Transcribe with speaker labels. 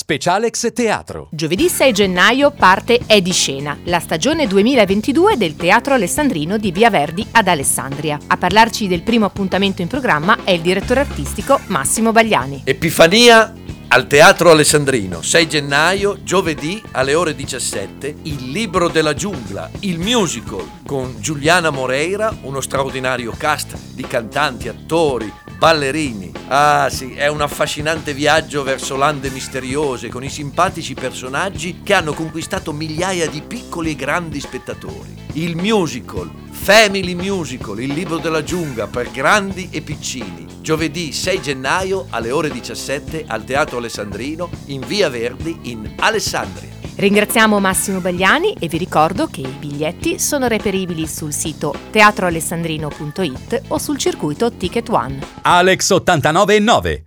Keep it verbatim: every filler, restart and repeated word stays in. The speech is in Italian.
Speaker 1: Specialex Teatro.
Speaker 2: Giovedì sei gennaio parte È di scena, la stagione duemilaventidue del Teatro Alessandrino di Via Verdi ad Alessandria. A parlarci del primo appuntamento in programma è il direttore artistico Massimo Bagliani.
Speaker 3: Epifania al Teatro Alessandrino, sei gennaio, giovedì alle ore diciassette, Il libro della giungla, il musical con Giuliana Moreira, uno straordinario cast di cantanti, attori, ballerini. Ah sì, è un affascinante viaggio verso lande misteriose con i simpatici personaggi che hanno conquistato migliaia di piccoli e grandi spettatori. Il musical, Family Musical, Il libro della giungla per grandi e piccini. Giovedì sei gennaio alle ore diciassette al Teatro Alessandrino in Via Verdi in Alessandria.
Speaker 2: Ringraziamo Massimo Bagliani e vi ricordo che i biglietti sono reperibili sul sito teatro alessandrino punto it o sul circuito Ticket One.
Speaker 1: Alex ottantanove e nove.